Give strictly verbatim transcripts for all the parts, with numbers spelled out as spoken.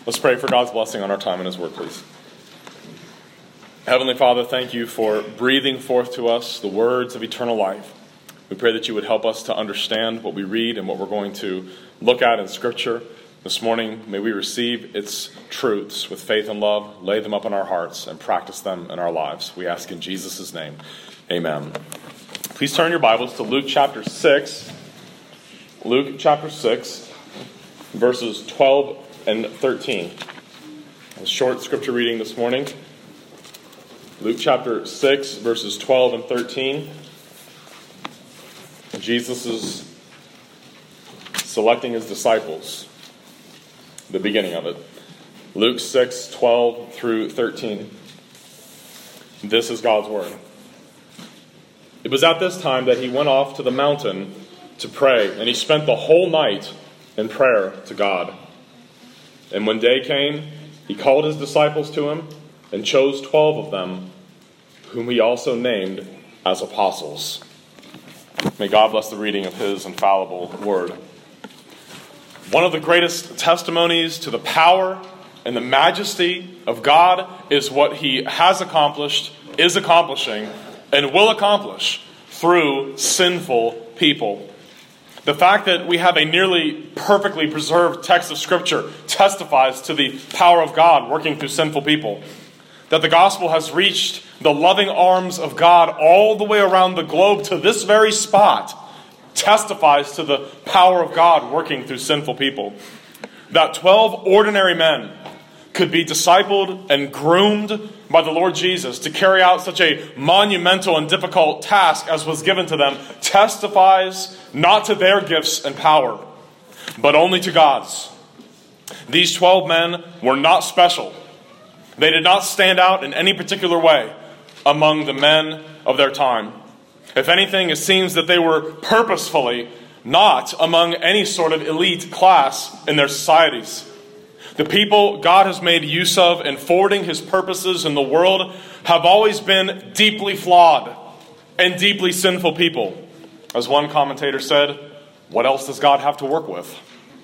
Let's pray for God's blessing on our time in His Word, please. Heavenly Father, thank you for breathing forth to us the words of eternal life. We pray that you would help us to understand what we read and what we're going to look at in Scripture. This morning, may we receive its truths with faith and love, lay them up in our hearts, and practice them in our lives. We ask in Jesus' name. Amen. Please turn your Bibles to Luke chapter six. Luke chapter six, verses twelve and thirteen. A short scripture reading this morning. Luke chapter six, verses twelve and thirteen. Jesus is selecting his disciples. The beginning of it. Luke six, twelve through thirteen. This is God's word. It was at this time that he went off to the mountain to pray, and he spent the whole night in prayer to God. And when day came, he called his disciples to him and chose twelve of them, whom he also named as apostles. May God bless the reading of his infallible word. One of the greatest testimonies to the power and the majesty of God is what he has accomplished, is accomplishing, and will accomplish through sinful people. The fact that we have a nearly perfectly preserved text of Scripture testifies to the power of God working through sinful people. That the gospel has reached the loving arms of God all the way around the globe to this very spot testifies to the power of God working through sinful people. That twelve ordinary men could be discipled and groomed by the Lord Jesus to carry out such a monumental and difficult task as was given to them testifies not to their gifts and power, but only to God's. These twelve men were not special. They did not stand out in any particular way among the men of their time. If anything, it seems that they were purposefully not among any sort of elite class in their societies. The people God has made use of in forwarding his purposes in the world have always been deeply flawed and deeply sinful people. As one commentator said, what else does God have to work with?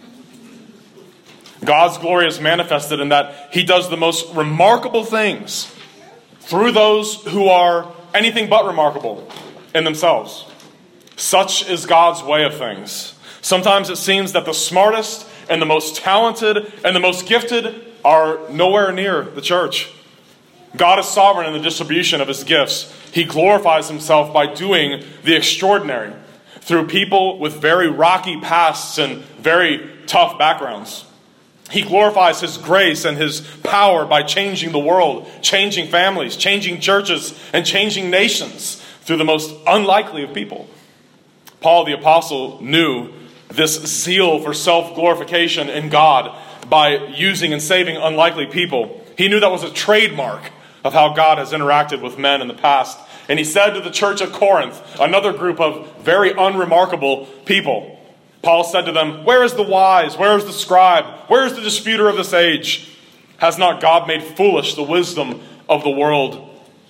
God's glory is manifested in that he does the most remarkable things through those who are anything but remarkable in themselves. Such is God's way of things. Sometimes it seems that the smartest and the most talented and the most gifted are nowhere near the church. God is sovereign in the distribution of his gifts. He glorifies himself by doing the extraordinary through people with very rocky pasts and very tough backgrounds. He glorifies his grace and his power by changing the world, changing families, changing churches, and changing nations through the most unlikely of people. Paul the apostle knew this zeal for self-glorification in God by using and saving unlikely people. He knew that was a trademark of how God has interacted with men in the past. And he said to the church at Corinth, another group of very unremarkable people, Paul said to them, "Where is the wise? Where is the scribe? Where is the disputer of this age? Has not God made foolish the wisdom of the world?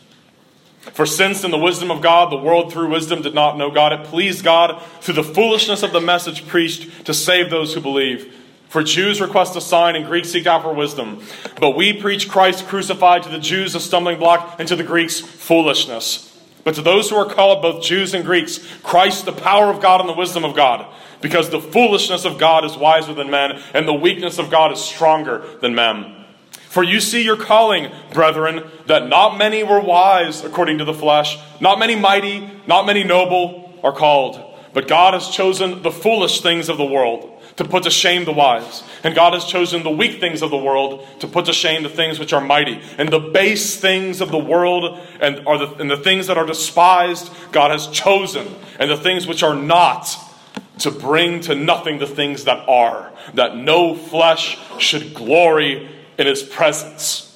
For since in the wisdom of God, the world through wisdom did not know God, it pleased God through the foolishness of the message preached to save those who believe. For Jews request a sign and Greeks seek after wisdom. But we preach Christ crucified, to the Jews a stumbling block, and to the Greeks foolishness. But to those who are called, both Jews and Greeks, Christ the power of God and the wisdom of God. Because the foolishness of God is wiser than men, and the weakness of God is stronger than men. For you see your calling, brethren, that not many were wise according to the flesh, not many mighty, not many noble are called. But God has chosen the foolish things of the world to put to shame the wise. And God has chosen the weak things of the world to put to shame the things which are mighty. And the base things of the world and, are the, and the things that are despised, God has chosen. And the things which are not, to bring to nothing the things that are, that no flesh should glory in his presence."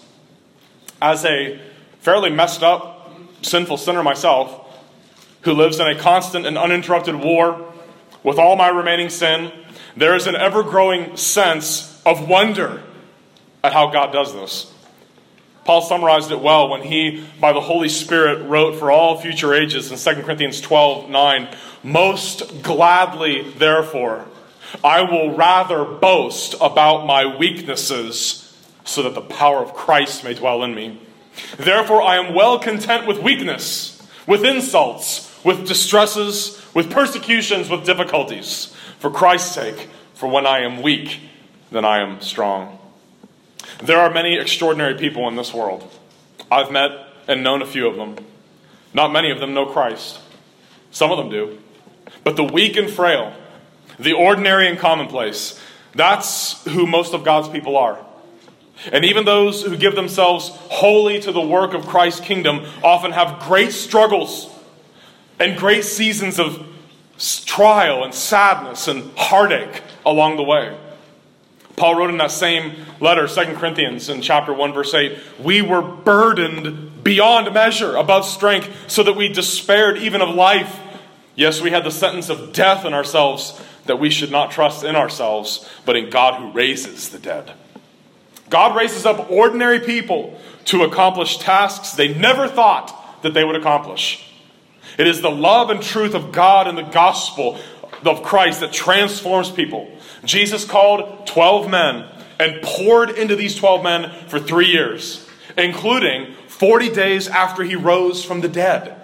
As a fairly messed up, sinful sinner myself, who lives in a constant and uninterrupted war with all my remaining sin, there is an ever-growing sense of wonder at how God does this. Paul summarized it well when he, by the Holy Spirit, wrote for all future ages in Second Corinthians twelve nine, "Most gladly, therefore, I will rather boast about my weaknesses so that the power of Christ may dwell in me. Therefore, I am well content with weakness, with insults, with distresses, with persecutions, with difficulties, for Christ's sake. For when I am weak, then I am strong. There are many extraordinary people in this world. I've met and known a few of them. Not many of them know Christ. Some of them do. But the weak and frail, the ordinary and commonplace, that's who most of God's people are. And even those who give themselves wholly to the work of Christ's kingdom often have great struggles and great seasons of trial and sadness and heartache along the way. Paul wrote in that same letter, Second Corinthians in chapter one, verse eight, we were burdened beyond measure, above strength, so that we despaired even of life. Yes, we had the sentence of death in ourselves, that we should not trust in ourselves, but in God who raises the dead. God raises up ordinary people to accomplish tasks they never thought that they would accomplish. It is the love and truth of God and the gospel of Christ that transforms people. Jesus called twelve men and poured into these twelve men for three years, including forty days after he rose from the dead.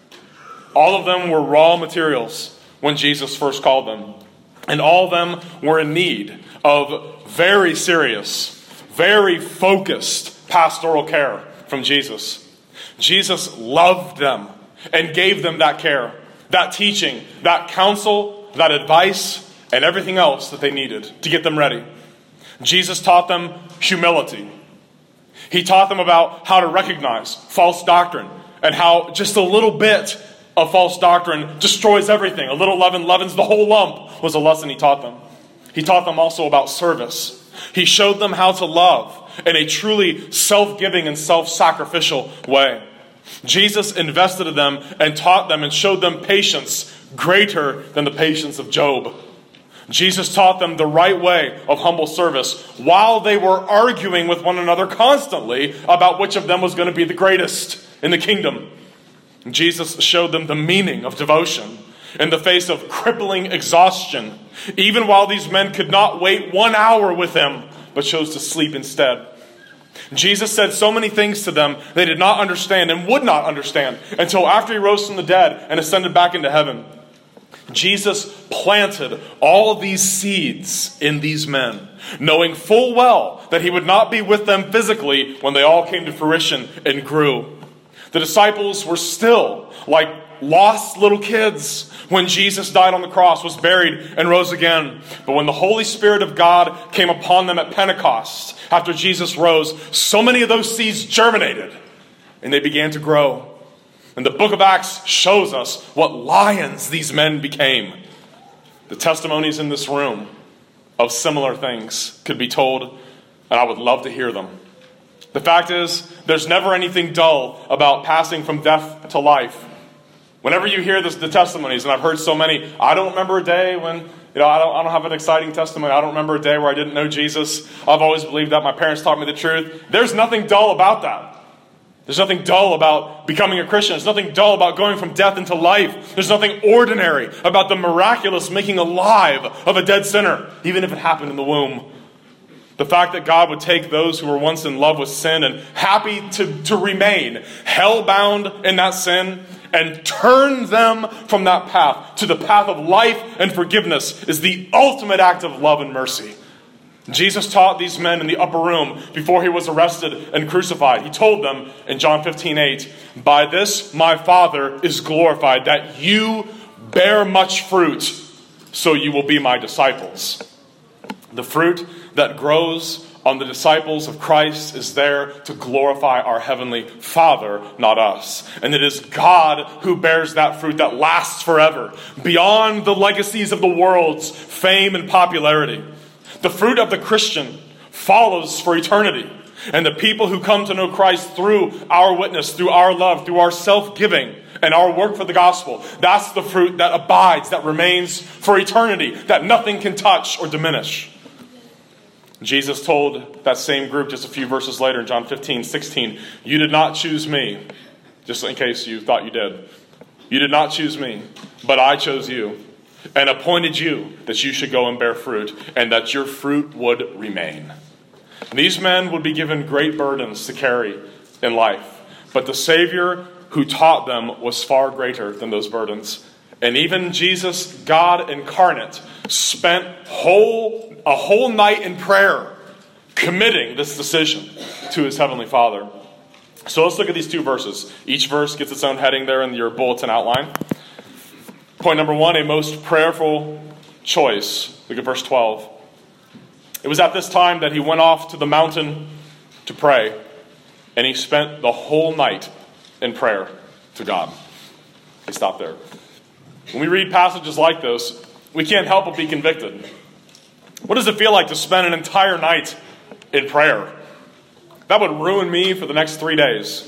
All of them were raw materials when Jesus first called them. And all of them were in need of very serious, very focused pastoral care from Jesus. Jesus loved them and gave them that care, that teaching, that counsel, that advice, and everything else that they needed to get them ready. Jesus taught them humility. He taught them about how to recognize false doctrine and how just a little bit of false doctrine destroys everything. A little leaven leavens the whole lump was a lesson he taught them. He taught them also about service. He showed them how to love in a truly self-giving and self-sacrificial way. Jesus invested in them and taught them and showed them patience greater than the patience of Job. Jesus taught them the right way of humble service while they were arguing with one another constantly about which of them was going to be the greatest in the kingdom. Jesus showed them the meaning of devotion in the face of crippling exhaustion, even while these men could not wait one hour with him, but chose to sleep instead. Jesus said so many things to them they did not understand and would not understand until after he rose from the dead and ascended back into heaven. Jesus planted all these seeds in these men, knowing full well that he would not be with them physically when they all came to fruition and grew. The disciples were still like lost little kids when Jesus died on the cross, was buried, and rose again. But when the Holy Spirit of God came upon them at Pentecost, after Jesus rose, so many of those seeds germinated, and they began to grow. And the book of Acts shows us what lions these men became. The testimonies in this room of similar things could be told, and I would love to hear them. The fact is, there's never anything dull about passing from death to life. Whenever you hear this, the testimonies, and I've heard so many, I don't remember a day when, you know, I don't, I don't have an exciting testimony. I don't remember a day where I didn't know Jesus. I've always believed that. My parents taught me the truth. There's nothing dull about that. There's nothing dull about becoming a Christian. There's nothing dull about going from death into life. There's nothing ordinary about the miraculous making alive of a dead sinner, even if it happened in the womb. The fact that God would take those who were once in love with sin and happy to, to remain hell-bound in that sin and turn them from that path to the path of life and forgiveness is the ultimate act of love and mercy. Jesus taught these men in the upper room before he was arrested and crucified. He told them in John fifteen eight, "By this my Father is glorified, that you bear much fruit, so you will be my disciples." The fruit that grows on the disciples of Christ is there to glorify our heavenly Father, not us. And it is God who bears that fruit that lasts forever, beyond the legacies of the world's fame and popularity. The fruit of the Christian follows for eternity. And the people who come to know Christ through our witness, through our love, through our self-giving, and our work for the gospel, that's the fruit that abides, that remains for eternity, that nothing can touch or diminish. Jesus told that same group just a few verses later in John fifteen sixteen, "You did not choose me," just in case you thought you did. "You did not choose me, but I chose you, and appointed you that you should go and bear fruit, and that your fruit would remain. These men would be given great burdens to carry in life, but the Savior who taught them was far greater than those burdens. And even Jesus, God incarnate, spent whole a whole night in prayer committing this decision to his heavenly Father. So let's look at these two verses. Each verse gets its own heading there in your bulletin outline. Point number one, a most prayerful choice. Look at verse twelve. It was at this time that he went off to the mountain to pray, and he spent the whole night in prayer to God. He stopped there. When we read passages like this, we can't help but be convicted. What does it feel like to spend an entire night in prayer? That would ruin me for the next three days.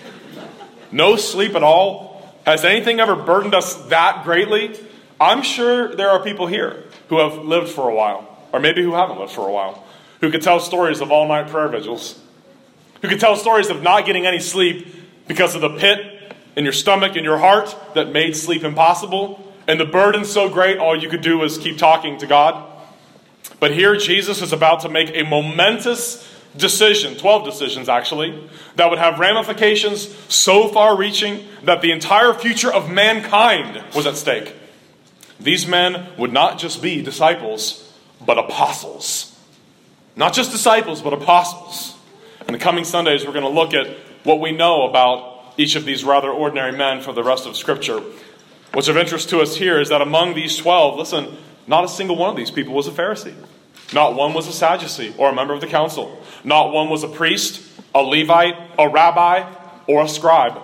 No sleep at all. Has anything ever burdened us that greatly? I'm sure there are people here who have lived for a while, or maybe who haven't lived for a while, who could tell stories of all-night prayer vigils, who could tell stories of not getting any sleep because of the pit in your stomach and your heart that made sleep impossible, and the burden so great all you could do was keep talking to God. But here Jesus is about to make a momentous decision, twelve decisions actually, that would have ramifications so far-reaching that the entire future of mankind was at stake. These men would not just be disciples, but apostles. Not just disciples, but apostles. In the coming Sundays, we're going to look at what we know about each of these rather ordinary men for the rest of Scripture. What's of interest to us here is that among these twelve, listen, not a single one of these people was a Pharisee. Not one was a Sadducee or a member of the council. Not one was a priest, a Levite, a rabbi, or a scribe.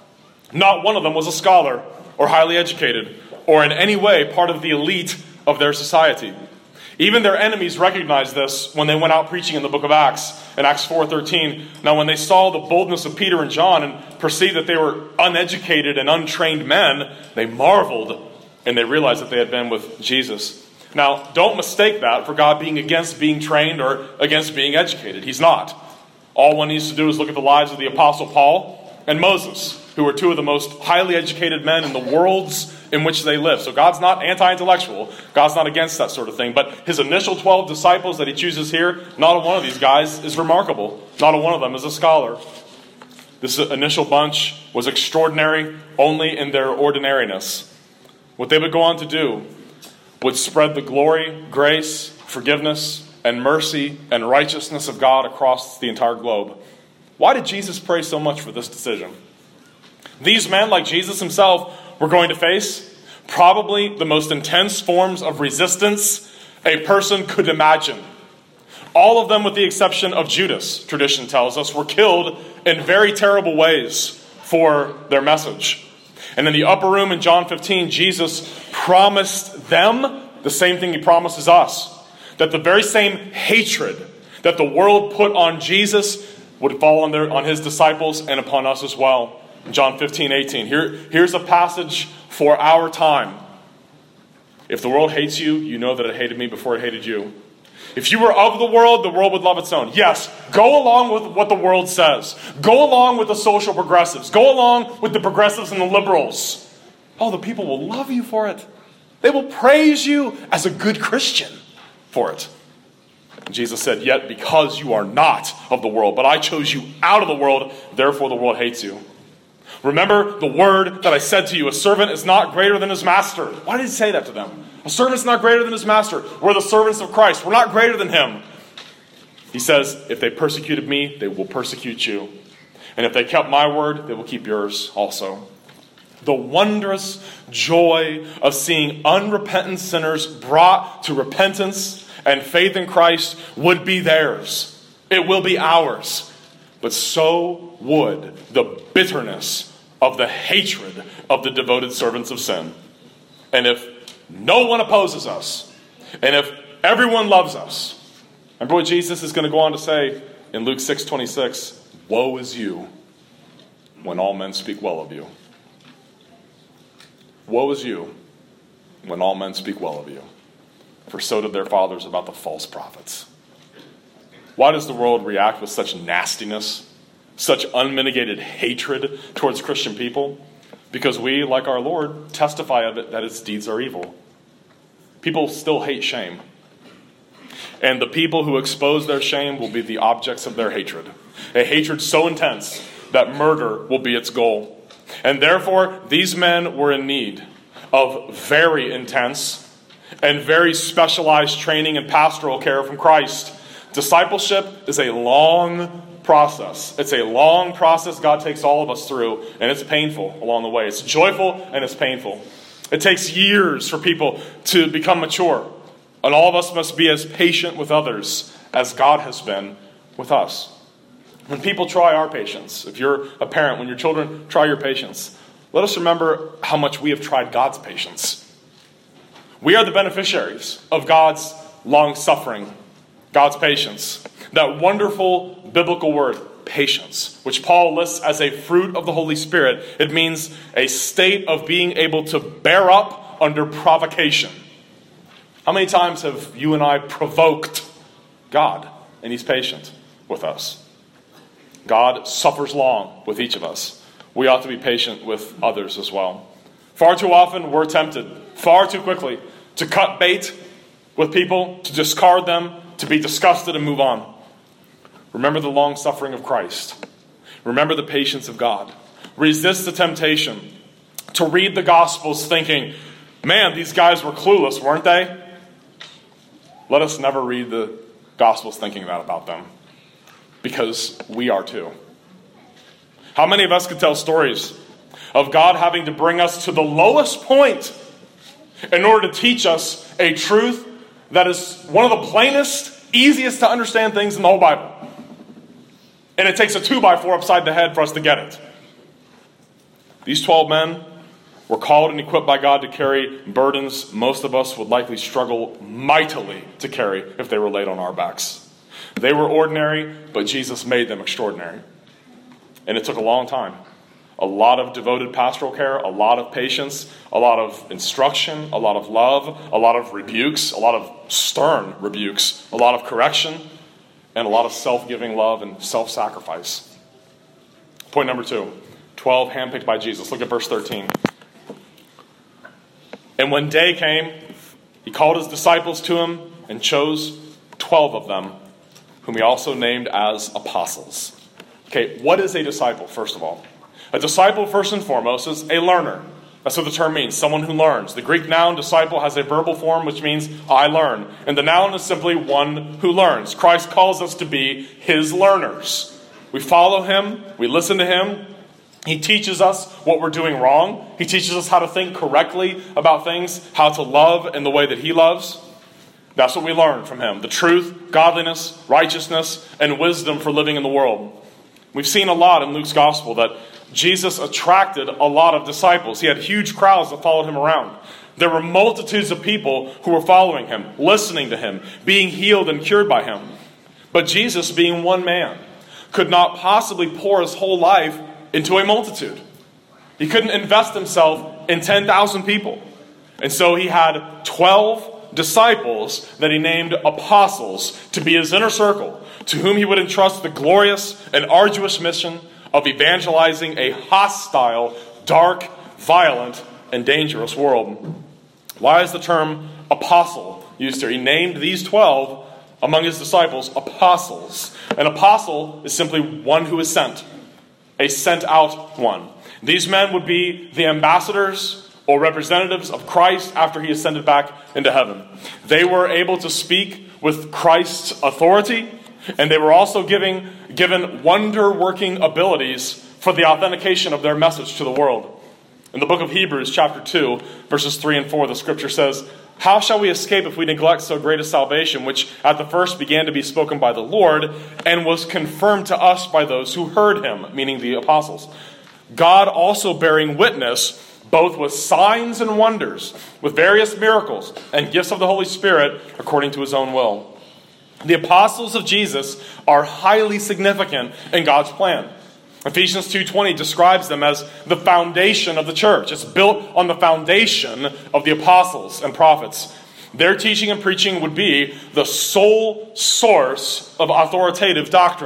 Not one of them was a scholar or highly educated or in any way part of the elite of their society. Even their enemies recognized this when they went out preaching in the book of Acts, in Acts four thirteen. Now when they saw the boldness of Peter and John and perceived that they were uneducated and untrained men, they marveled and they realized that they had been with Jesus. Now, don't mistake that for God being against being trained or against being educated. He's not. All one needs to do is look at the lives of the Apostle Paul and Moses, who were two of the most highly educated men in the worlds in which they live. So God's not anti-intellectual. God's not against that sort of thing. But his initial twelve disciples that he chooses here, not a one of these guys is remarkable. Not a one of them is a scholar. This initial bunch was extraordinary only in their ordinariness. What they would go on to do would spread the glory, grace, forgiveness, and mercy and righteousness of God across the entire globe. Why did Jesus pray so much for this decision? These men, like Jesus himself, were going to face probably the most intense forms of resistance a person could imagine. All of them, with the exception of Judas, tradition tells us, were killed in very terrible ways for their message. And in the upper room in John fifteen, Jesus promised them the same thing he promises us. That the very same hatred that the world put on Jesus would fall on, their, on his disciples and upon us as well. John fifteen, eighteen. Here, here's a passage for our time. If the world hates you, you know that it hated me before it hated you. If you were of the world, the world would love its own. Yes, go along with what the world says. Go along with the social progressives. Go along with the progressives and the liberals. Oh, the people will love you for it. They will praise you as a good Christian for it. And Jesus said, yet because you are not of the world, but I chose you out of the world, therefore the world hates you. Remember the word that I said to you, a servant is not greater than his master. Why did he say that to them? A servant's not greater than his master. We're the servants of Christ. We're not greater than him. He says, if they persecuted me, they will persecute you. And if they kept my word, they will keep yours also. The wondrous joy of seeing unrepentant sinners brought to repentance and faith in Christ would be theirs. It will be ours. But so would the bitterness of the hatred of the devoted servants of sin. And if no one opposes us, and if everyone loves us, remember what Jesus is going to go on to say in Luke six twenty-six, woe is you when all men speak well of you. Woe is you when all men speak well of you, for so did their fathers about the false prophets. Why does the world react with such nastiness, such unmitigated hatred towards Christian people? Because we, like our Lord, testify of it that its deeds are evil. People still hate shame. And the people who expose their shame will be the objects of their hatred. A hatred so intense that murder will be its goal. And therefore, these men were in need of very intense and very specialized training and pastoral care from Christ. Discipleship is a long process. It's a long process God takes all of us through, and it's painful along the way. It's joyful and it's painful. It takes years for people to become mature, and all of us must be as patient with others as God has been with us. When people try our patience, if you're a parent, when your children try your patience, let us remember how much we have tried God's patience. We are the beneficiaries of God's long-suffering, God's patience. That wonderful biblical word, patience, which Paul lists as a fruit of the Holy Spirit. It means a state of being able to bear up under provocation. How many times have you and I provoked God, and He's patient with us? God suffers long with each of us. We ought to be patient with others as well. Far too often, we're tempted, far too quickly, to cut bait with people, to discard them, to be disgusted and move on. Remember the long suffering of Christ. Remember the patience of God. Resist the temptation to read the Gospels thinking, man, these guys were clueless, weren't they? Let us never read the Gospels thinking that about them, because we are too. How many of us could tell stories of God having to bring us to the lowest point in order to teach us a truth that is one of the plainest, easiest to understand things in the whole Bible? And it takes a two by four upside the head for us to get it. These twelve men were called and equipped by God to carry burdens most of us would likely struggle mightily to carry if they were laid on our backs. They were ordinary, but Jesus made them extraordinary. And it took a long time. A lot of devoted pastoral care, a lot of patience, a lot of instruction, a lot of love, a lot of rebukes, a lot of stern rebukes, a lot of correction, and a lot of self-giving love and self-sacrifice. Point number two, twelve handpicked by Jesus. Look at verse thirteen. And when day came, He called His disciples to Him and chose twelve of them, whom He also named as apostles. Okay, what is a disciple, first of all? A disciple, first and foremost, is a learner. That's what the term means, someone who learns. The Greek noun disciple has a verbal form, which means I learn. And the noun is simply one who learns. Christ calls us to be His learners. We follow Him. We listen to Him. He teaches us what we're doing wrong. He teaches us how to think correctly about things, how to love in the way that He loves. That's what we learn from Him. The truth, godliness, righteousness, and wisdom for living in the world. We've seen a lot in Luke's gospel that Jesus attracted a lot of disciples. He had huge crowds that followed Him around. There were multitudes of people who were following Him, listening to Him, being healed and cured by Him. But Jesus, being one man, could not possibly pour His whole life into a multitude. He couldn't invest Himself in ten thousand people. And so He had twelve disciples that He named apostles to be His inner circle, to whom He would entrust the glorious and arduous mission of evangelizing a hostile, dark, violent, and dangerous world. Why is the term apostle used here? He named these twelve among His disciples apostles. An apostle is simply one who is sent, a sent out one. These men would be the ambassadors or representatives of Christ after He ascended back into heaven. They were able to speak with Christ's authority, and they were also giving, given wonder-working abilities for the authentication of their message to the world. In the book of Hebrews, chapter two, verses three and four, the scripture says, "How shall we escape if we neglect so great a salvation, which at the first began to be spoken by the Lord, and was confirmed to us by those who heard Him," meaning the apostles. "God also bearing witness, both with signs and wonders, with various miracles and gifts of the Holy Spirit, according to His own will." The apostles of Jesus are highly significant in God's plan. Ephesians two twenty describes them as the foundation of the church. It's built on the foundation of the apostles and prophets. Their teaching and preaching would be the sole source of authoritative doctrine.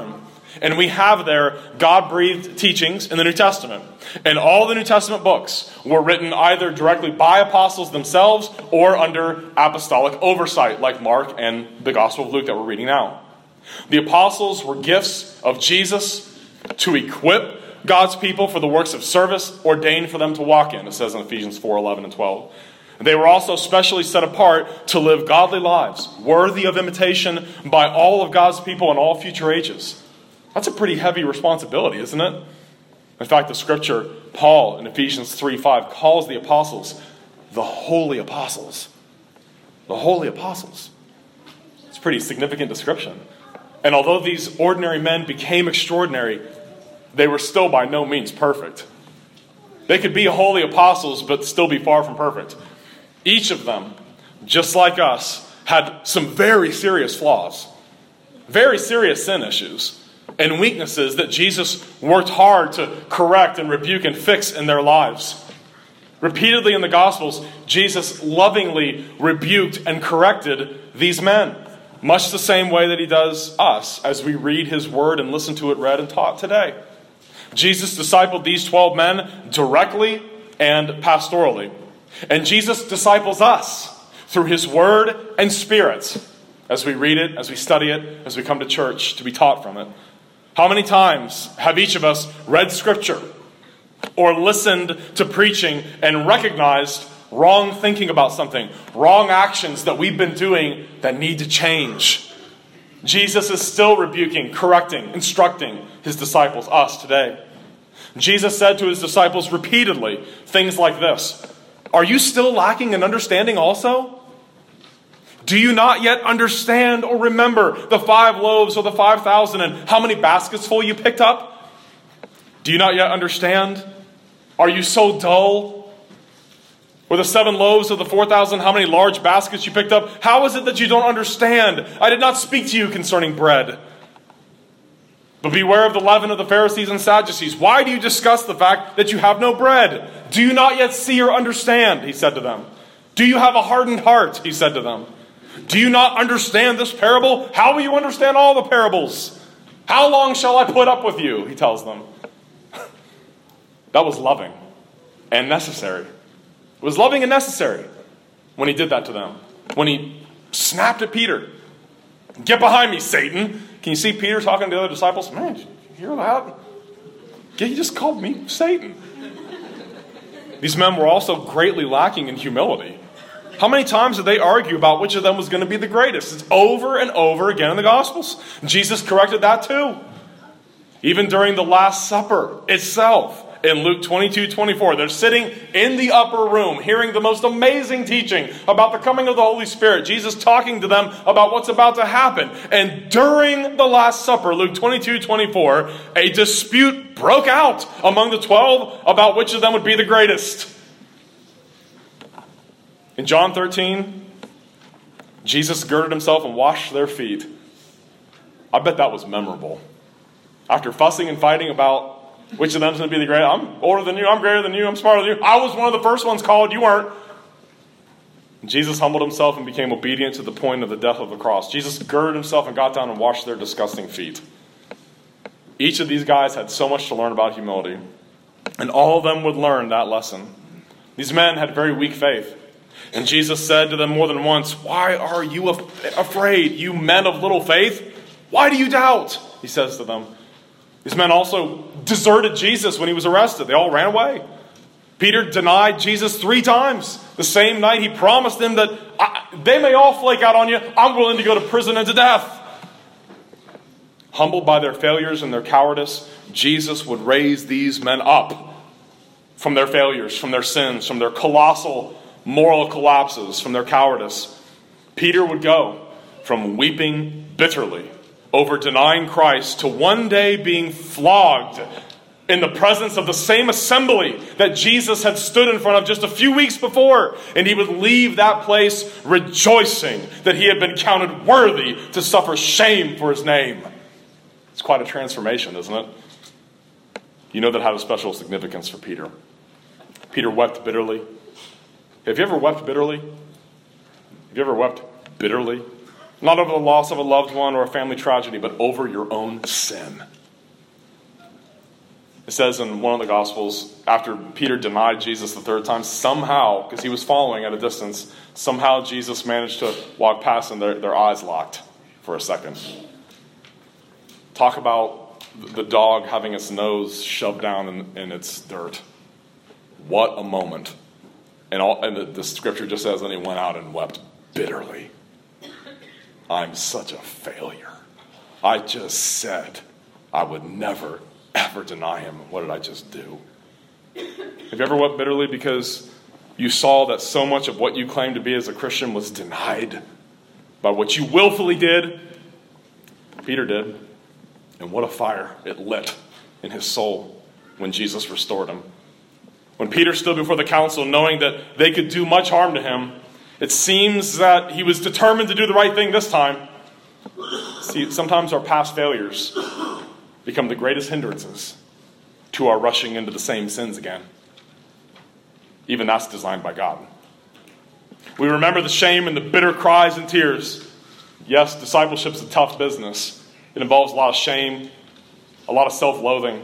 And we have there God-breathed teachings in the New Testament. And all the New Testament books were written either directly by apostles themselves or under apostolic oversight, like Mark and the Gospel of Luke that we're reading now. The apostles were gifts of Jesus to equip God's people for the works of service ordained for them to walk in, it says in Ephesians four, eleven, and twelve. They were also specially set apart to live godly lives, worthy of imitation by all of God's people in all future ages. That's a pretty heavy responsibility, isn't it? In fact, the scripture, Paul in Ephesians three five, calls the apostles the holy apostles. The holy apostles. It's a pretty significant description. And although these ordinary men became extraordinary, they were still by no means perfect. They could be holy apostles, but still be far from perfect. Each of them, just like us, had some very serious flaws, very serious sin issues, and weaknesses that Jesus worked hard to correct and rebuke and fix in their lives. Repeatedly in the Gospels, Jesus lovingly rebuked and corrected these men, much the same way that he does us as we read his word and listen to it read and taught today. Jesus discipled these twelve men directly and pastorally. And Jesus disciples us through his word and spirit as we read it, as we study it, as we come to church to be taught from it. How many times have each of us read scripture or listened to preaching and recognized wrong thinking about something, wrong actions that we've been doing that need to change? Jesus is still rebuking, correcting, instructing his disciples, us today. Jesus said to his disciples repeatedly things like this: "Are you still lacking in understanding also? Do you not yet understand or remember the five loaves or the five thousand and how many baskets full you picked up? Do you not yet understand? Are you so dull? Or the seven loaves of the four thousand, how many large baskets you picked up? How is it that you don't understand? I did not speak to you concerning bread. But beware of the leaven of the Pharisees and Sadducees. Why do you discuss the fact that you have no bread? Do you not yet see or understand?" he said to them. "Do you have a hardened heart?" he said to them. "Do you not understand this parable? How will you understand all the parables? How long shall I put up with you?" he tells them. That was loving and necessary. It was loving and necessary when he did that to them. When he snapped at Peter. "Get behind me, Satan." Can you see Peter talking to the other disciples? "Man, did you hear that? Yeah, he just called me Satan." These men were also greatly lacking in humility. How many times did they argue about which of them was going to be the greatest? It's over and over again in the Gospels. Jesus corrected that too. Even during the Last Supper itself, in Luke twenty-two twenty-four, they're sitting in the upper room, hearing the most amazing teaching about the coming of the Holy Spirit. Jesus talking to them about what's about to happen. And during the Last Supper, Luke twenty-two twenty-four, a dispute broke out among the twelve about which of them would be the greatest. In John thirteen, Jesus girded himself and washed their feet. I bet that was memorable. After fussing and fighting about which of them is going to be the greatest, I'm older than you, I'm greater than you, I'm smarter than you, I was one of the first ones called, you weren't. Jesus humbled himself and became obedient to the point of the death of the cross. Jesus girded himself and got down and washed their disgusting feet. Each of these guys had so much to learn about humility, and all of them would learn that lesson. These men had very weak faith. And Jesus said to them more than once, "Why are you af- afraid, you men of little faith? Why do you doubt?" he says to them. These men also deserted Jesus when he was arrested. They all ran away. Peter denied Jesus three times. The same night he promised them that I, they may all flake out on you. I'm willing to go to prison and to death. Humbled by their failures and their cowardice, Jesus would raise these men up from their failures, from their sins, from their colossal moral collapses, from their cowardice. Peter would go from weeping bitterly over denying Christ to one day being flogged in the presence of the same assembly that Jesus had stood in front of just a few weeks before. And he would leave that place rejoicing that he had been counted worthy to suffer shame for his name. It's quite a transformation, isn't it? You know that had a special significance for Peter. Peter wept bitterly. Have you ever wept bitterly? Have you ever wept bitterly? Not over the loss of a loved one or a family tragedy, but over your own sin. It says in one of the Gospels, after Peter denied Jesus the third time, somehow, because he was following at a distance, somehow Jesus managed to walk past and their, their eyes locked for a second. Talk about the dog having its nose shoved down in, in its dirt. What a moment. And, all, and the, the scripture just says, and he went out and wept bitterly. I'm such a failure. I just said I would never, ever deny him. What did I just do? Have you ever wept bitterly because you saw that so much of what you claimed to be as a Christian was denied by what you willfully did? Peter did. And what a fire it lit in his soul when Jesus restored him. When Peter stood before the council knowing that they could do much harm to him, it seems that he was determined to do the right thing this time. See, sometimes our past failures become the greatest hindrances to our rushing into the same sins again. Even that's designed by God. We remember the shame and the bitter cries and tears. Yes, discipleship's a tough business. It involves a lot of shame, a lot of self-loathing.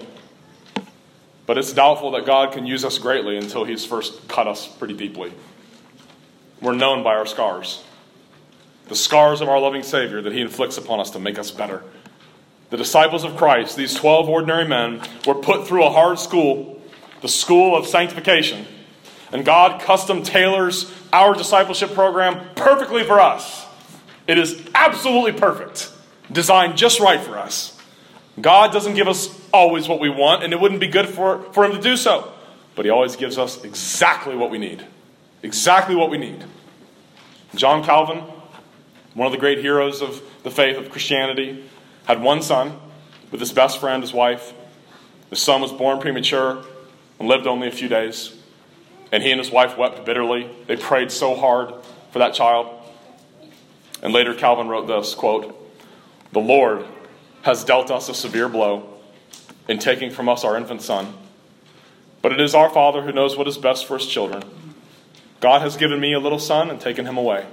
But it's doubtful that God can use us greatly until he's first cut us pretty deeply. We're known by our scars. The scars of our loving Savior that he inflicts upon us to make us better. The disciples of Christ, these twelve ordinary men, were put through a hard school, the school of sanctification. And God custom tailors our discipleship program perfectly for us. It is absolutely perfect. Designed just right for us. God doesn't give us always what we want, and it wouldn't be good for, for him to do so. But he always gives us exactly what we need. Exactly what we need. John Calvin, one of the great heroes of the faith of Christianity, had one son with his best friend, his wife. The son was born premature and lived only a few days. And he and his wife wept bitterly. They prayed so hard for that child. And later Calvin wrote this, quote, "The Lord has dealt us a severe blow in taking from us our infant son. But it is our Father who knows what is best for his children. God has given me a little son and taken him away.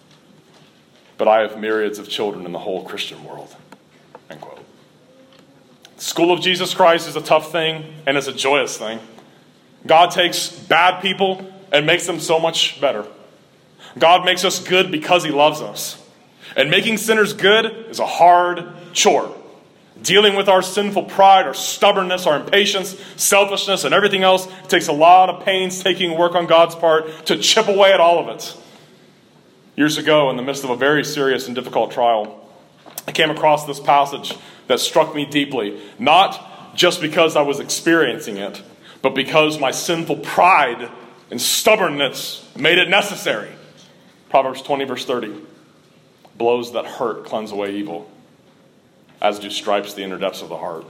But I have myriads of children in the whole Christian world." End quote. The school of Jesus Christ is a tough thing and is a joyous thing. God takes bad people and makes them so much better. God makes us good because he loves us. And making sinners good is a hard chore. Dealing with our sinful pride, our stubbornness, our impatience, selfishness, and everything else, it takes a lot of painstaking work on God's part to chip away at all of it. Years ago, in the midst of a very serious and difficult trial, I came across this passage that struck me deeply, not just because I was experiencing it, but because my sinful pride and stubbornness made it necessary. Proverbs twenty, verse thirty. "Blows that hurt cleanse away evil, as do stripes the inner depths of the heart."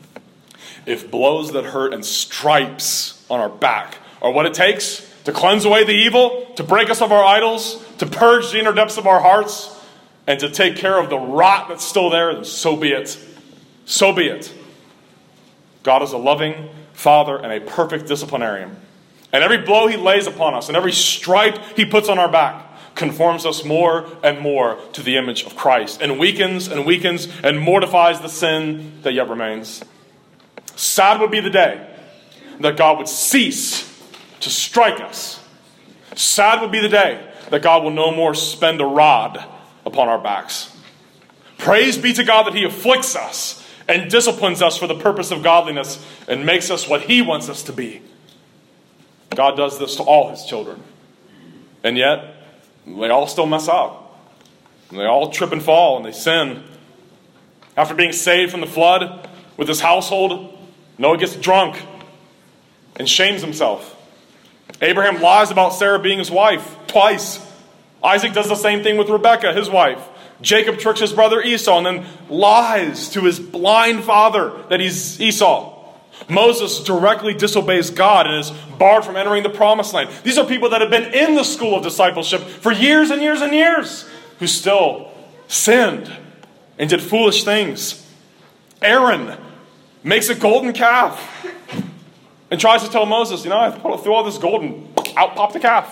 If blows that hurt and stripes on our back are what it takes to cleanse away the evil, to break us of our idols, to purge the inner depths of our hearts, and to take care of the rot that's still there, then so be it. So be it. God is a loving Father and a perfect disciplinarian. And every blow he lays upon us and every stripe he puts on our back conforms us more and more to the image of Christ, and weakens and weakens and mortifies the sin that yet remains. Sad would be the day that God would cease to strike us. Sad would be the day that God will no more spend a rod upon our backs. Praise be to God that he afflicts us and disciplines us for the purpose of godliness and makes us what he wants us to be. God does this to all his children. And yet, they all still mess up. And they all trip and fall and they sin. After being saved from the flood with his household, Noah gets drunk and shames himself. Abraham lies about Sarah being his wife twice. Isaac does the same thing with Rebekah, his wife. Jacob tricks his brother Esau and then lies to his blind father that he's Esau. Moses directly disobeys God and is barred from entering the promised land. These are people that have been in the school of discipleship for years and years and years, who still sinned and did foolish things. Aaron makes a golden calf and tries to tell Moses, you know, I threw all this gold and out popped the calf.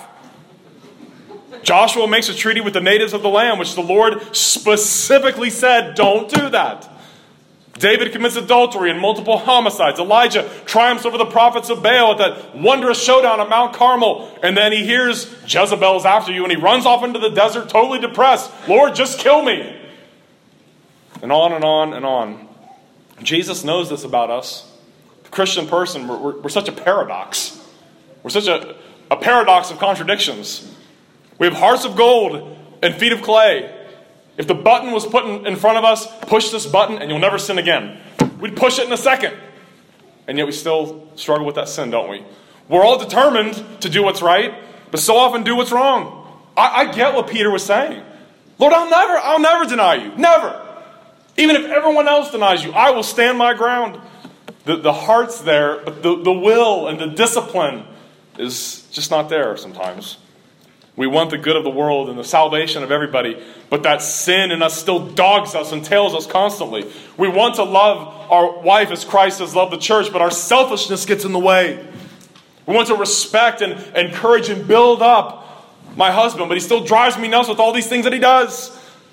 Joshua makes a treaty with the natives of the land, which the Lord specifically said, don't do that. David commits adultery and multiple homicides. Elijah triumphs over the prophets of Baal at that wondrous showdown at Mount Carmel. And then he hears Jezebel's after you and he runs off into the desert totally depressed. Lord, just kill me. And on and on and on. Jesus knows this about us. The Christian person, we're, we're, we're such a paradox. We're such a, a paradox of contradictions. We have hearts of gold and feet of clay. If the button was put in, in front of us, push this button and you'll never sin again. We'd push it in a second. And yet we still struggle with that sin, don't we? We're all determined to do what's right, but so often do what's wrong. I, I get what Peter was saying. Lord, I'll never, I'll never deny you. Never. Even if everyone else denies you, I will stand my ground. The, the heart's there, but the, the will and the discipline is just not there sometimes. We want the good of the world and the salvation of everybody, but that sin in us still dogs us and tails us constantly. We want to love our wife as Christ has loved the church, but our selfishness gets in the way. We want to respect and encourage and build up my husband, but he still drives me nuts with all these things that he does.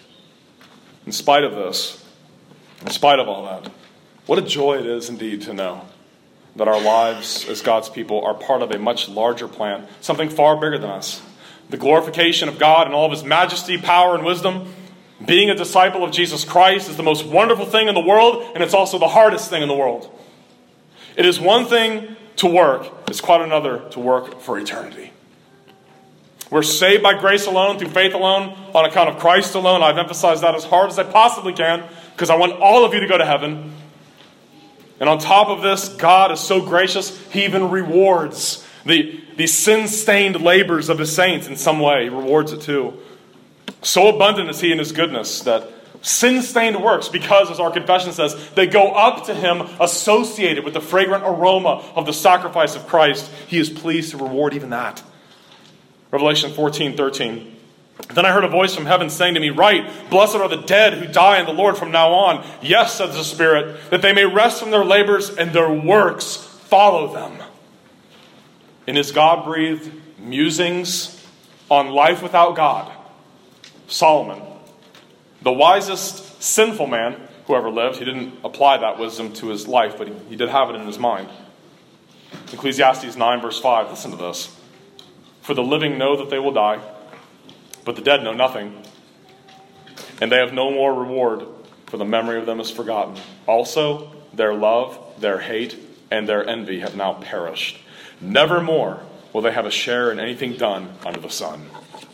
In spite of this, in spite of all that, what a joy it is indeed to know that our lives as God's people are part of a much larger plan, something far bigger than us. The glorification of God and all of His majesty, power, and wisdom. Being a disciple of Jesus Christ is the most wonderful thing in the world, and it's also the hardest thing in the world. It is one thing to work, it's quite another to work for eternity. We're saved by grace alone, through faith alone, on account of Christ alone. I've emphasized that as hard as I possibly can, because I want all of you to go to heaven. And on top of this, God is so gracious, He even rewards the, the sin-stained labors of His saints in some way. He rewards it too. So abundant is He in His goodness that sin-stained works, because, as our confession says, they go up to Him associated with the fragrant aroma of the sacrifice of Christ. He is pleased to reward even that. Revelation fourteen thirteen. Then I heard a voice from heaven saying to me, "Write, blessed are the dead who die in the Lord from now on. Yes, says the Spirit, that they may rest from their labors and their works follow them." In his God-breathed musings on life without God, Solomon, the wisest sinful man who ever lived, he didn't apply that wisdom to his life, but he, he did have it in his mind. Ecclesiastes nine verse five, listen to this. "For the living know that they will die, but the dead know nothing, and they have no more reward, for the memory of them is forgotten. Also, their love, their hate, and their envy have now perished. Never more will they have a share in anything done under the sun."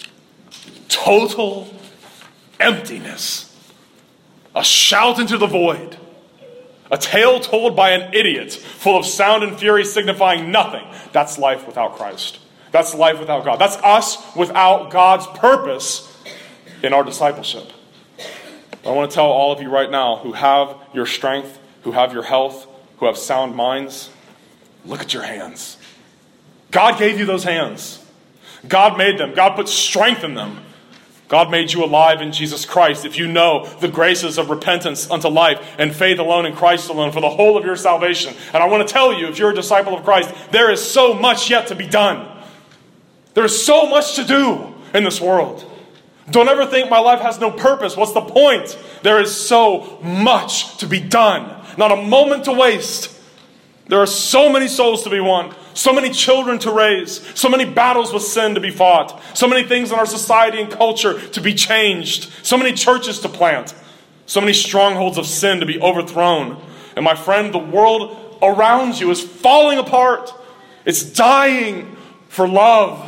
Total emptiness. A shout into the void. A tale told by an idiot, full of sound and fury, signifying nothing. That's life without Christ. That's life without God. That's us without God's purpose in our discipleship. I want to tell all of you right now who have your strength, who have your health, who have sound minds, look at your hands. God gave you those hands. God made them. God put strength in them. God made you alive in Jesus Christ. If you know the graces of repentance unto life and faith alone in Christ alone for the whole of your salvation. And I want to tell you, if you're a disciple of Christ, there is so much yet to be done. There is so much to do in this world. Don't ever think my life has no purpose. What's the point? There is so much to be done. Not a moment to waste. There are so many souls to be won. So many children to raise. So many battles with sin to be fought. So many things in our society and culture to be changed. So many churches to plant. So many strongholds of sin to be overthrown. And my friend, the world around you is falling apart. It's dying for love.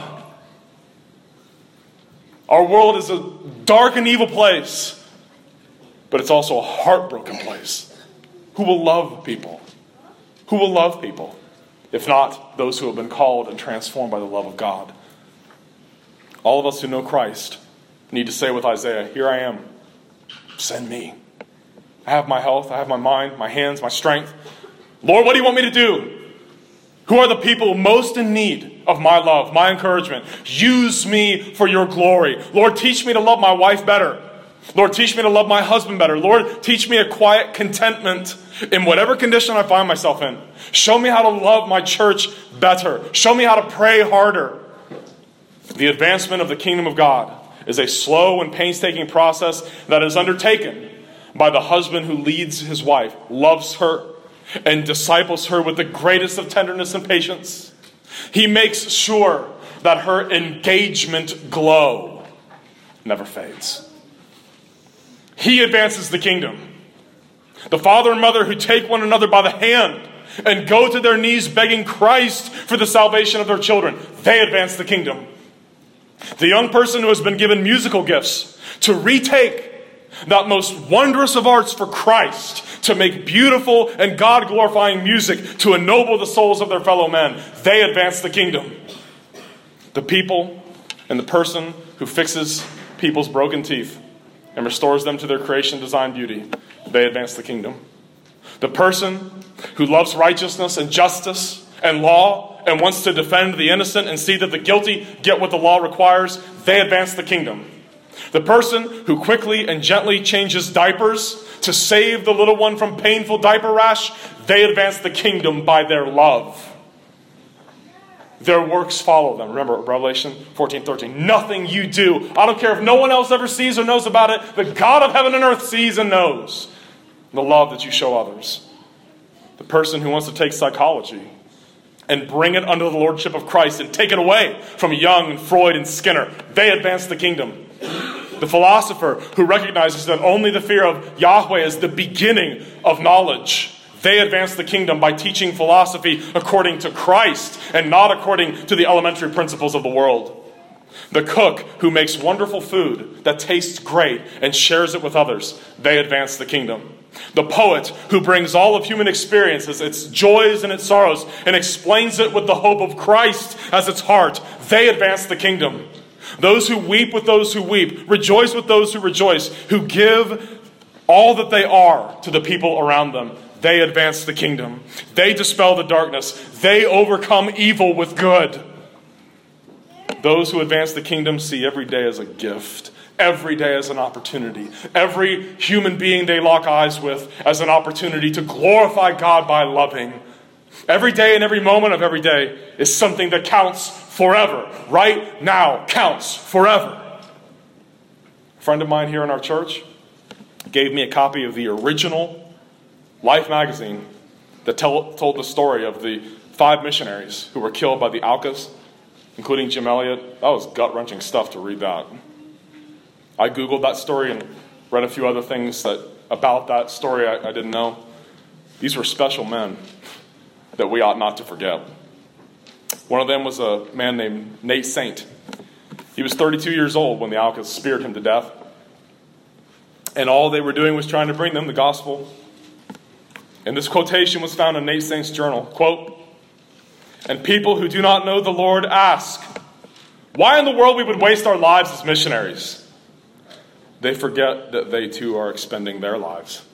Our world is a dark and evil place, but it's also a heartbroken place. Who will love people? Who will love people, if not those who have been called and transformed by the love of God? All of us who know Christ need to say with Isaiah, "Here I am, send me. I have my health, I have my mind, my hands, my strength. Lord, what do you want me to do? Who are the people most in need of my love, my encouragement? Use me for your glory. Lord, teach me to love my wife better. Lord, teach me to love my husband better. Lord, teach me a quiet contentment in whatever condition I find myself in. Show me how to love my church better. Show me how to pray harder." The advancement of the kingdom of God is a slow and painstaking process that is undertaken by the husband who leads his wife, loves her, and disciples her with the greatest of tenderness and patience. He makes sure that her engagement glow never fades. He advances the kingdom. The father and mother who take one another by the hand and go to their knees begging Christ for the salvation of their children, they advance the kingdom. The young person who has been given musical gifts to retake that most wondrous of arts for Christ, to make beautiful and God-glorifying music to ennoble the souls of their fellow men, they advance the kingdom. The people and the person who fixes people's broken teeth and restores them to their creation design beauty, they advance the kingdom. The person who loves righteousness and justice and law and wants to defend the innocent and see that the guilty get what the law requires, they advance the kingdom. The person who quickly and gently changes diapers to save the little one from painful diaper rash, they advance the kingdom by their love. Their works follow them. Remember Revelation fourteen thirteen. Nothing you do, I don't care if no one else ever sees or knows about it, the God of heaven and earth sees and knows the love that you show others. The person who wants to take psychology and bring it under the lordship of Christ and take it away from Jung and Freud and Skinner, they advance the kingdom. The philosopher who recognizes that only the fear of Yahweh is the beginning of knowledge, they advance the kingdom by teaching philosophy according to Christ and not according to the elementary principles of the world. The cook who makes wonderful food that tastes great and shares it with others, they advance the kingdom. The poet who brings all of human experiences, its joys and its sorrows, and explains it with the hope of Christ as its heart, they advance the kingdom. Those who weep with those who weep, rejoice with those who rejoice, who give all that they are to the people around them, they advance the kingdom. They dispel the darkness. They overcome evil with good. Those who advance the kingdom see every day as a gift, every day as an opportunity, every human being they lock eyes with as an opportunity to glorify God by loving. Every day and every moment of every day is something that counts forever. Right now counts forever. A friend of mine here in our church gave me a copy of the original Life magazine that tell, told the story of the five missionaries who were killed by the Aucas, including Jim Elliot. That was gut-wrenching stuff to read that. I Googled that story and read a few other things that about that story I, I didn't know. These were special men that we ought not to forget. One of them was a man named Nate Saint. He was thirty-two years old when the Aucas speared him to death. And all they were doing was trying to bring them the gospel. And this quotation was found in Nate Saint's journal. Quote, "And people who do not know the Lord ask, why in the world we would waste our lives as missionaries? They forget that they too are expending their lives.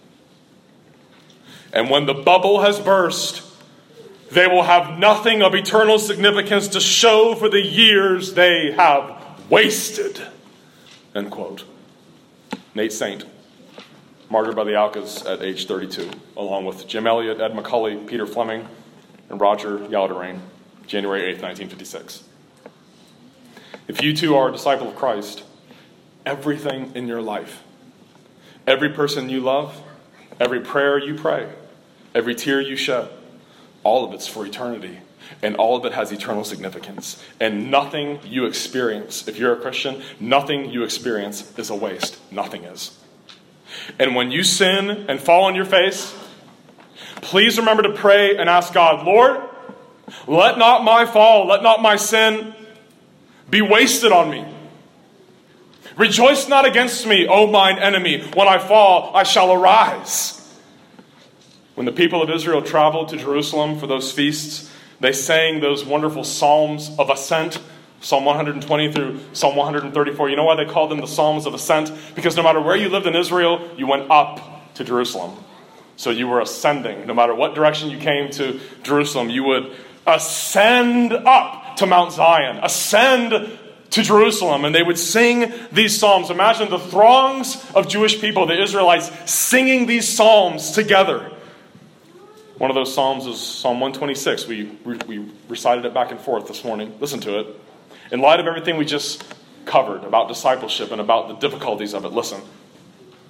And when the bubble has burst, they will have nothing of eternal significance to show for the years they have wasted." End quote. Nate Saint, martyred by the Aucas at age thirty-two, along with Jim Elliot, Ed McCully, Peter Fleming, and Roger Yalderain, January eighth, nineteen fifty-six. If you too are a disciple of Christ, everything in your life, every person you love, every prayer you pray, every tear you shed, all of it's for eternity. And all of it has eternal significance. And nothing you experience, if you're a Christian, nothing you experience is a waste. Nothing is. And when you sin and fall on your face, please remember to pray and ask God, Lord, let not my fall, let not my sin be wasted on me. Rejoice not against me, O mine enemy. When I fall, I shall arise. When the people of Israel traveled to Jerusalem for those feasts, they sang those wonderful psalms of ascent, Psalm one hundred twenty through Psalm one hundred thirty-four. You know why they called them the Psalms of Ascent? Because no matter where you lived in Israel, you went up to Jerusalem. So you were ascending. No matter what direction you came to Jerusalem, you would ascend up to Mount Zion, ascend to Jerusalem, and they would sing these psalms. Imagine the throngs of Jewish people, the Israelites, singing these psalms together. One of those psalms is Psalm one twenty-six. We, we recited it back and forth this morning. Listen to it. In light of everything we just covered about discipleship and about the difficulties of it, listen.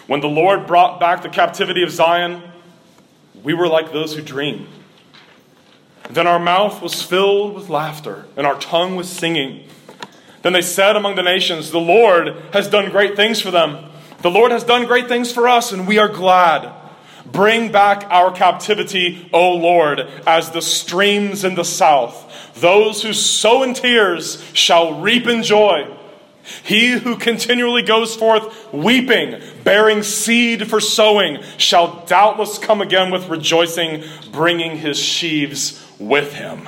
When the Lord brought back the captivity of Zion, we were like those who dream. Then our mouth was filled with laughter, and our tongue was singing. Then they said among the nations, the Lord has done great things for them. The Lord has done great things for us, and we are glad. Bring back our captivity, O Lord, as the streams in the south. Those who sow in tears shall reap in joy. He who continually goes forth weeping, bearing seed for sowing, shall doubtless come again with rejoicing, bringing his sheaves with him.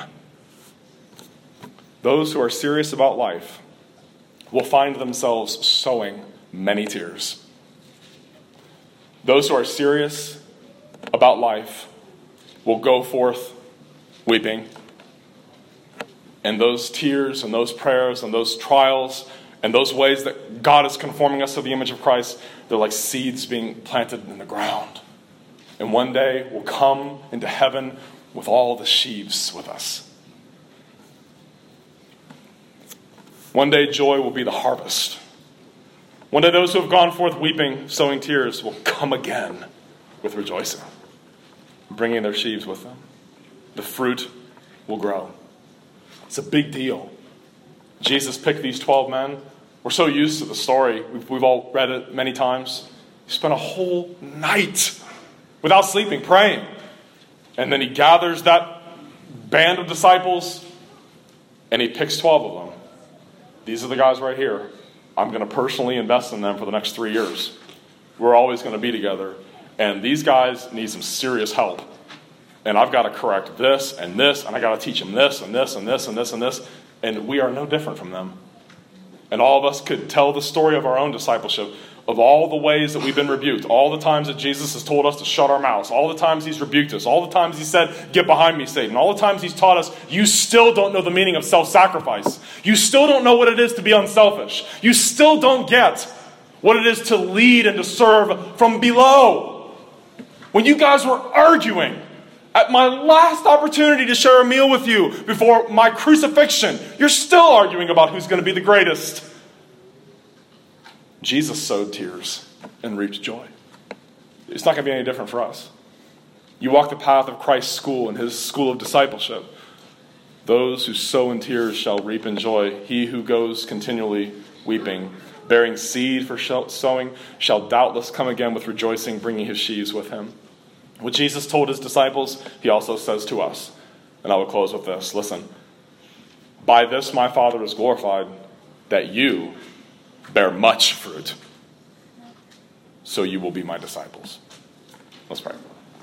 Those who are serious about life will find themselves sowing many tears. Those who are serious about life will go forth weeping. And those tears and those prayers and those trials and those ways that God is conforming us to the image of Christ, they're like seeds being planted in the ground. And one day we'll come into heaven with all the sheaves with us. One day joy will be the harvest. One day those who have gone forth weeping, sowing tears, will come again with rejoicing, bringing their sheaves with them. The fruit will grow. It's a big deal. Jesus picked these twelve men. We're so used to the story. We've, we've all read it many times. He spent a whole night without sleeping, praying. And then he gathers that band of disciples and he picks twelve of them. These are the guys right here. I'm going to personally invest in them for the next three years. We're always going to be together. And these guys need some serious help. And I've got to correct this and this, and I got to teach them this and this and this and this and this. And we are no different from them. And all of us could tell the story of our own discipleship, of all the ways that we've been rebuked, all the times that Jesus has told us to shut our mouths, all the times he's rebuked us, all the times he said, get behind me, Satan, all the times he's taught us, you still don't know the meaning of self-sacrifice. You still don't know what it is to be unselfish. You still don't get what it is to lead and to serve from below. When you guys were arguing at my last opportunity to share a meal with you before my crucifixion, you're still arguing about who's going to be the greatest. Jesus sowed tears and reaped joy. It's not going to be any different for us. You walk the path of Christ's school and his school of discipleship. Those who sow in tears shall reap in joy. He who goes continually weeping, bearing seed for sowing, shall doubtless come again with rejoicing, bringing his sheaves with him. What Jesus told his disciples, he also says to us. And I will close with this. Listen. By this my Father is glorified, that you bear much fruit, so you will be my disciples. Let's pray.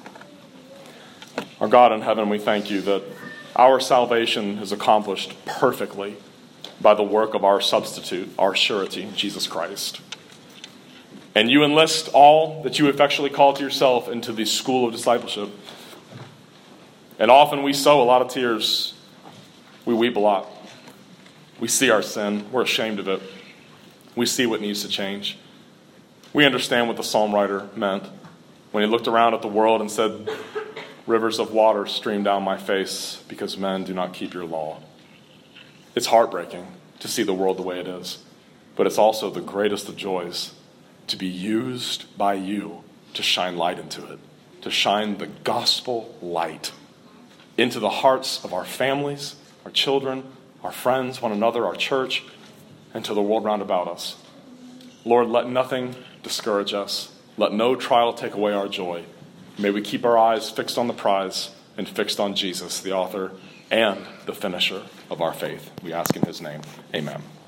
Our God in heaven, we thank you that our salvation is accomplished perfectly by the work of our substitute, our surety, Jesus Christ. And you enlist all that you effectually call to yourself into the school of discipleship. And often we sow a lot of tears. We weep a lot. We see our sin. We're ashamed of it. We see what needs to change. We understand what the psalm writer meant when he looked around at the world and said, rivers of water stream down my face because men do not keep your law. It's heartbreaking to see the world the way it is, but it's also the greatest of joys to be used by you to shine light into it, to shine the gospel light into the hearts of our families, our children, our friends, one another, our church, and to the world round about us. Lord, let nothing discourage us. Let no trial take away our joy. May we keep our eyes fixed on the prize and fixed on Jesus, the author and the finisher of our faith. We ask in his name. Amen.